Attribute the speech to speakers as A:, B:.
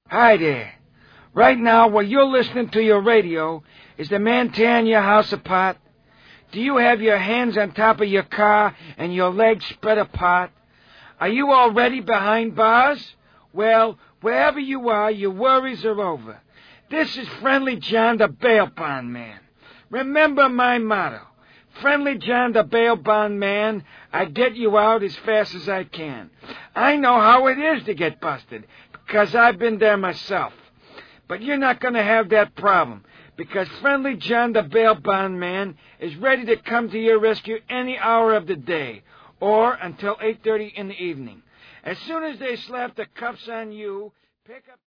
A: Hi there. Right now, while you're listening to your radio, is the man tearing your house apart? Do you have your hands on top of your car and your legs spread apart? Are you already behind bars? Well, wherever you are, your worries are over. This is Friendly John the Bail Bond Man. Remember my motto. Friendly John the Bail Bond Man, I get you out as fast as I can. I know how it is to get busted, because I've been there myself. But you're not going to have that problem, because Friendly John the Bail Bond Man is ready to come to your rescue any hour of the day, or until 8:30 in the evening. As soon as they slap the cuffs on you, pick up...